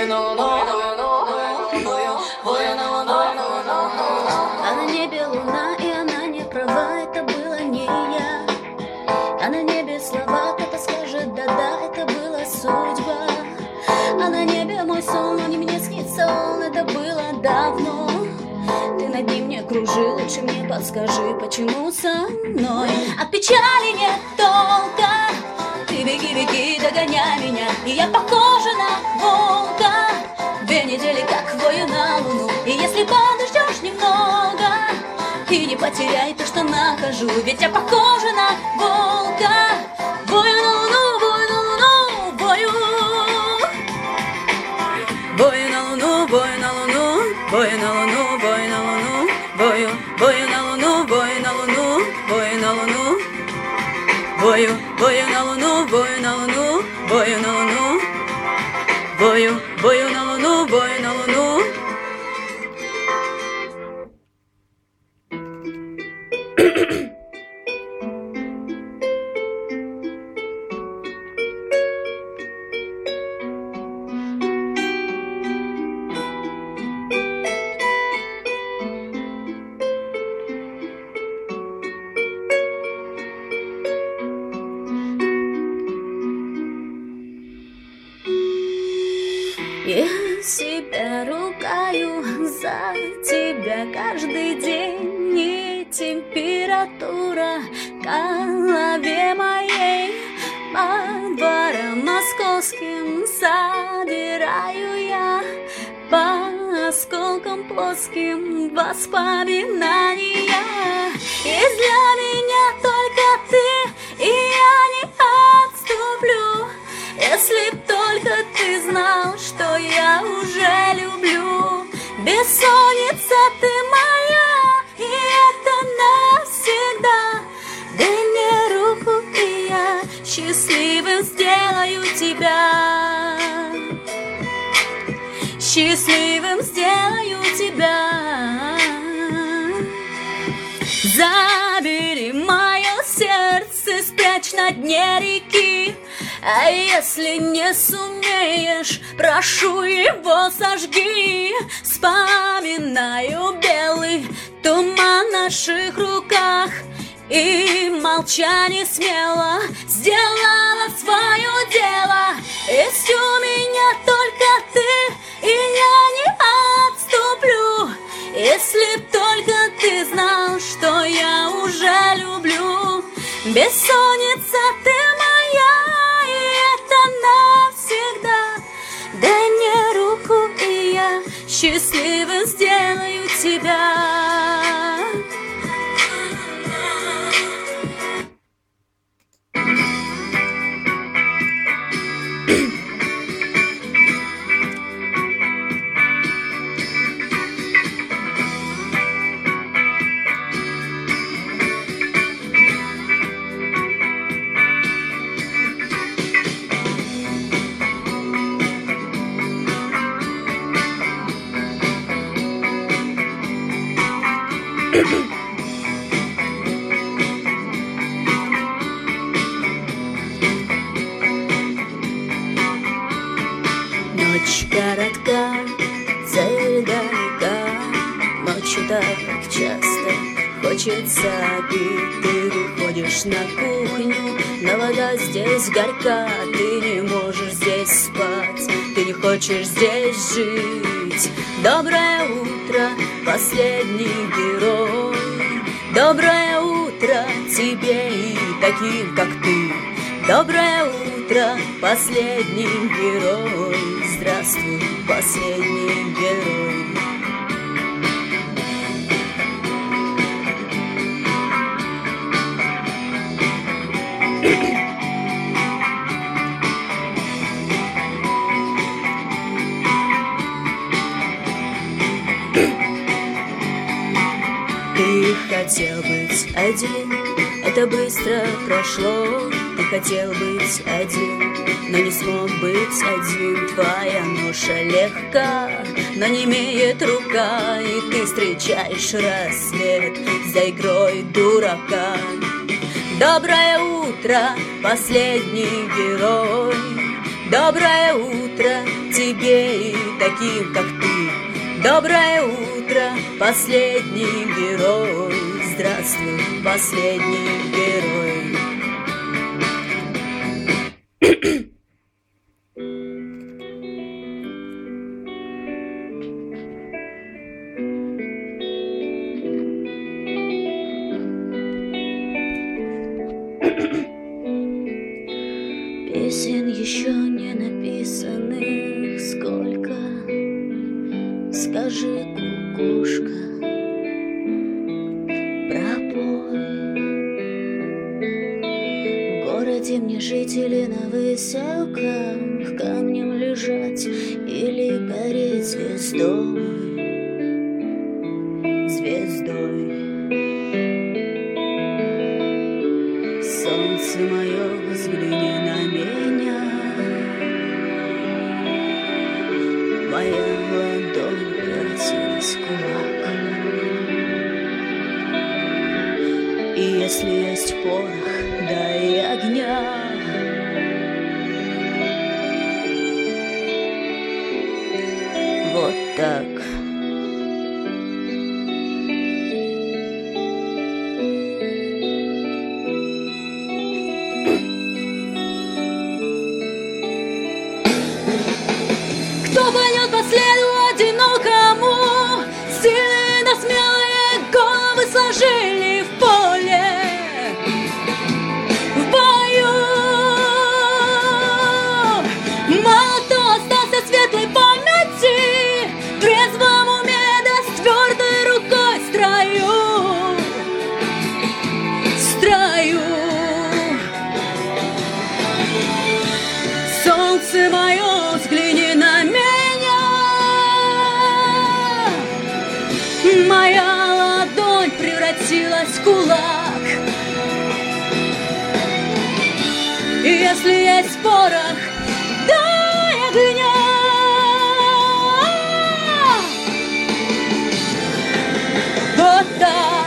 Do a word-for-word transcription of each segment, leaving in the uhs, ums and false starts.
А на небе луна, и она не права, это было не я. А на небе слова, кто-то скажет, да-да, это была судьба. А на небе мой сон, он не мне снится, он, это было давно. Ты над ним не кружи, лучше мне подскажи, почему со мной от печали нет толка. Ты беги, беги, догоняй меня, и я похожа на волка. Две недели как вою на луну, и если подождешь немного, и не потеряй то, что нахожу, ведь я похожа на волка. Вою на луну, вою на луну, вою. Вою на луну, вою на луну, вою на луну, вою на луну, вою, вою на луну, вою на луну, вою на луну. Вою, вою на луну, вою на луну, вою на луну. Вою, вою на луну, вою на луну. Я себя ругаю за тебя каждый день, и температура в голове моей по дворам московским собираю я по осколкам плоским воспоминания. Есть для меня только ты, и я не отступлю. Если б только ты знал, что я уже люблю. Бессонница ты моя, и это навсегда. Дай мне руку, и я счастливым сделаю тебя. Счастливым сделаю тебя. Забери мое сердце, спрячь на дне реки. А если не сумеешь, прошу его сожги. Вспоминаю белый туман в наших руках, и молчание смело сделала свое дело. Есть у меня только ты, и я не отступлю. Если б только ты знал, что я уже люблю. Бессонница ты моя, навсегда. Дай мне руку, и я счастливым сделаю тебя. Ночь коротка, цель далека, ночью так часто хочется пить. Ты выходишь на кухню, но вода здесь горька. Ты не можешь здесь спать, ты не хочешь здесь жить. Доброе утро, последний герой. Доброе утро тебе и таким, как ты. Доброе утро, последний герой. Здравствуй, последний герой. Ты хотел быть один, это быстро прошло. Ты хотел быть один, но не смог быть один. Твоя ноша легка, но не имеет рука, и ты встречаешь рассвет за игрой дурака. Доброе утро, последний герой. Доброе утро тебе тебе и таким, как ты. Доброе утро, последний герой. Здравствуй, последний герой. Песен еще не написанных сколько, скажи, кукушка, пропой. В городе мне жить или на выселках, камнем лежать или гореть звездой, звездой. Солнце мое, взгляни на меня, моя ладонь превратилась в кулак. И если есть порох, дай огня. Вот так. Кто пойдет по следу одинокому? Сильные да смелые головы сложили в поле, в бою. Мало кто остался в светлой памяти, в трезвом уме да с твердой рукой в строю, в строю. Солнце мое, взгляни на меня, моя ладонь превратилась в кулак. И если есть порох, дай огня. Вот так.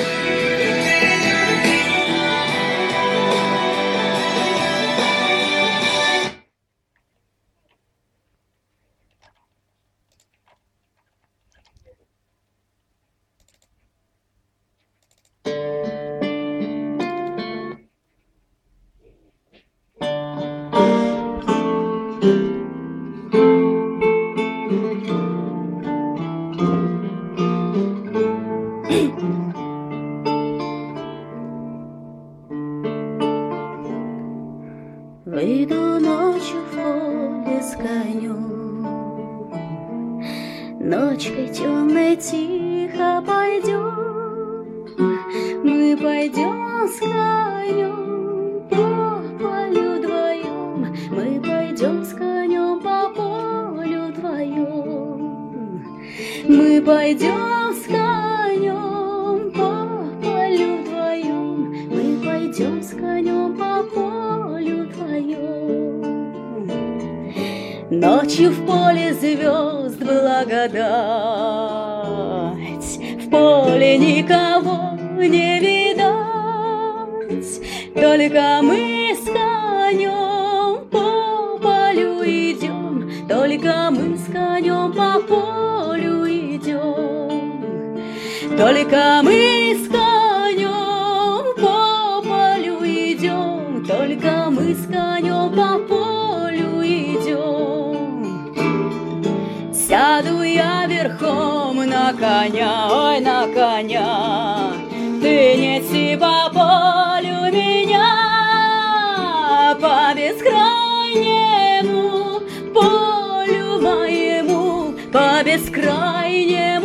Выйду ночью в поле с конем, ночкой темной тихо пойдем. Мы пойдем с конем по полю вдвоем, мы пойдем с конем по полю вдвоем. Мы пойдем с конем по полю вдвоем, мы пойдем с конем по полю вдвоем. Ночью в поле звезд благодать, в поле никого не видать, только мы с конем по полю идем, только мы с конем по полю идем, только мы с конем по полю идем, только мы с конем по полю идем. Сяду я верхом на коня, ой, на коня, ты неси по полю меня, по бескрайнему полю моему, по бескрайнему